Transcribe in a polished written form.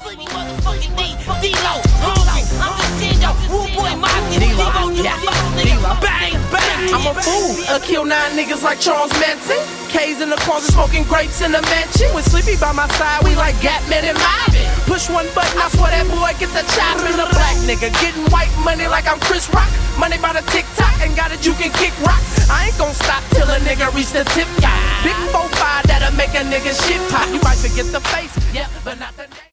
Slippy motherfucking D-Lo, hungry. I'm just saying, yo, Rude Boy Mafia, D-Lo, you D-Lo, bang, bang. I'm a fool, kill 9 niggas like Charles Manson. K's in the closet smoking grapes in the mansion. With Sleepy by my side, we like Gatman and Marvin. Push one button, I swear that boy get the chop. In a black nigga, getting white money like I'm Chris Rock. Money by the TikTok, and got it, you can kick rock. I ain't gon' stop till a nigga reach the tip. Big 4-5 that'll make a nigga shit pop. You might forget the face, yeah, but not the name.